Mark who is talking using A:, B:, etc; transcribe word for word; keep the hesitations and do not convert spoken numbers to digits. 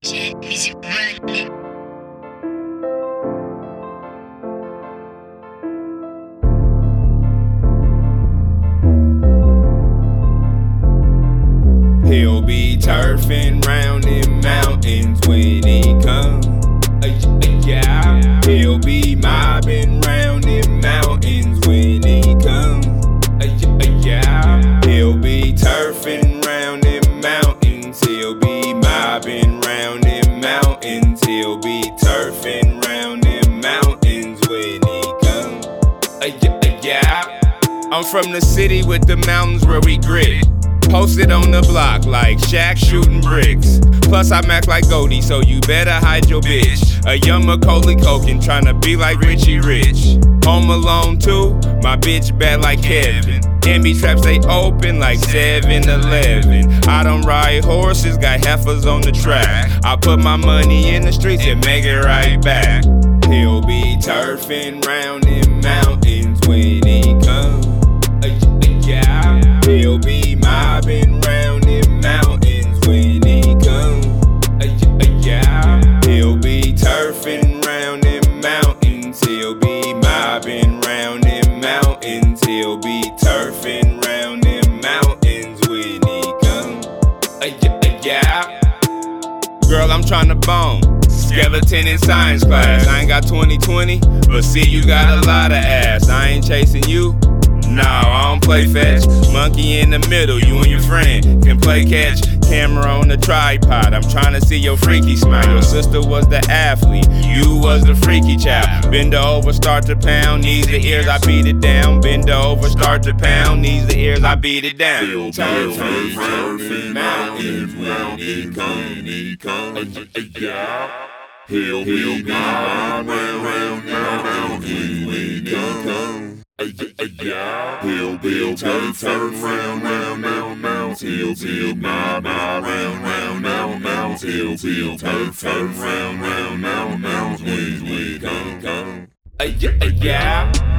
A: Music Money.
B: He'll be turfing round in mountains when he come. Uh, yeah, he'll be mobbing round in mountains when he come. Uh, yeah, he'll be turfing round in mountains. He'll be mobbing round in mountains. He'll be turfing round in mountains when he come. Uh, yeah, I'm from the city with the mountains where we grit. Posted on the block like Shaq shooting bricks. Plus I'm act like Goldie, so you better hide your bitch. A young Macaulay Culkin tryna be like Richie Rich. Home Alone two, my bitch bad like Kevin. M B traps they open like seven eleven. I don't ride horses, got heifers on the track. I put my money in the streets and make it right back. He'll be turfing round in mountains when he comes. Uh, yeah, he'll be mobbing round in mountains when he come. Uh, yeah, he'll be turfing round in mountains. He'll be mobbing round in mountains. He'll be turfing round in mountains when he come. Uh, yeah, girl, I'm tryna bone. Skeleton in science class. I ain't got twenty twenty, but see you got a lot of ass. I ain't chasing you. No, I don't play fetch. Monkey in the middle, you and your friend can play catch. Camera on the tripod, I'm trying to see your freaky smile. Your sister was the athlete, you was the freaky child. Bend over, start to pound, knees to ears, I beat it down. Bend over, start to pound, knees to ears, I beat it down.
C: He'll turn, turn, turn, mountains when he come, he come, yeah. He'll, he'll be round, round, round, mountains when he come. Uh, yeah, he'll he'll turn turn round round round round. He'll he'll mob mob round round round round. He'll he'll turn turn round round round round. When we come come.
B: Uh, yeah, yeah.